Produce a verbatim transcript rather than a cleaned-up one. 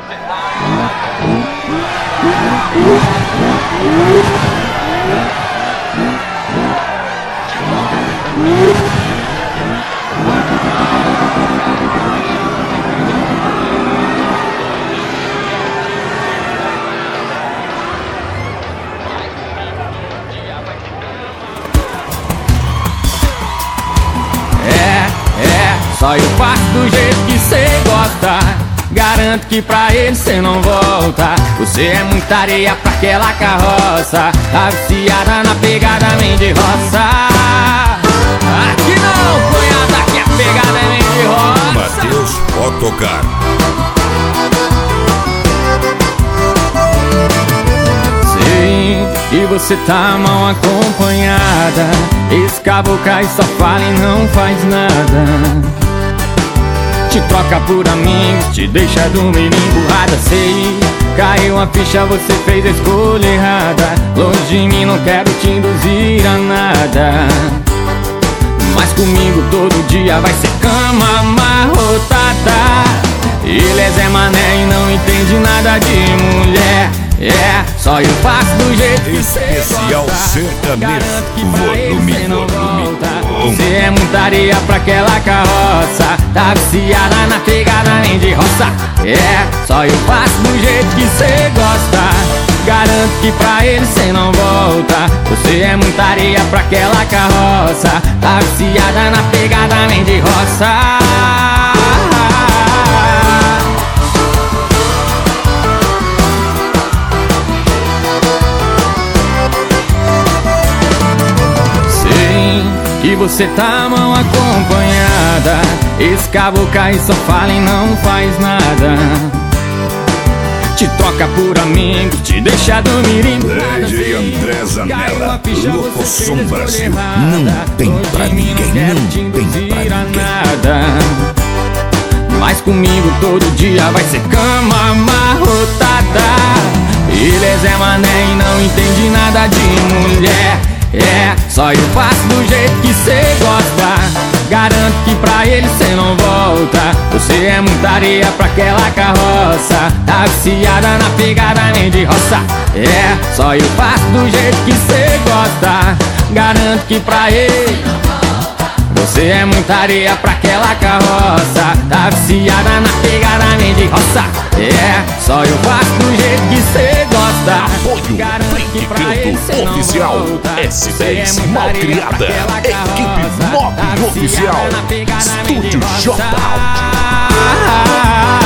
Só eu faço do jeito que cê gosta. Garanto que pra ele cê não volta. Você é muita areia pra aquela carroça. Tá viciada na pegada nem de roça. Aqui não, cunhada, aqui a pegada é nem de roça. Matheus, pode tocar. Sei que você tá mal acompanhada. Esse caboclo aí só fala e não faz nada. Te troca por amigos, te deixa dormir emburrada. Sei, caiu a ficha, você fez a escolha errada. Longe de mim, não quero te induzir a nada. Mas comigo todo dia vai ser cama amarrotada. Ele é Zé Mané e não entende nada de mulher. É, só eu faço do jeito que Especial sertanejo, volume, volume. Você é muita areia pra aquela carroça. Tá viciada na pegada nem de roça. É, só eu faço do jeito que cê gosta. Garanto que pra ele cê não volta. Você é muita areia pra aquela carroça. Tá viciada na pegada nem de roça. E você tá mal acompanhada. Esse caboclo aí só fala e não faz nada. Te troca por amigos, te deixa dormir em D J André Zanella, Locosom Brasil. Não tem pra ninguém, não tem pra ninguém. Mas comigo todo dia vai ser cama amarrotada. Ele é Zé Mané e não entende nada de mulher. É, só eu faço do jeito que cê gosta. Garanto que pra ele cê não volta. Você é muita areia pra aquela carroça. Tá viciada na pegada nem de roça. É, só eu faço do jeito que cê gosta. Garanto que pra ele você é muita areia pra aquela carroça. Tá viciada na pegada nem de roça. É, só eu faço do jeito que cê gosta. Apoio Blink Canto Oficial, S dez Malcriada, Equipe Mob Oficial, Estúdio J.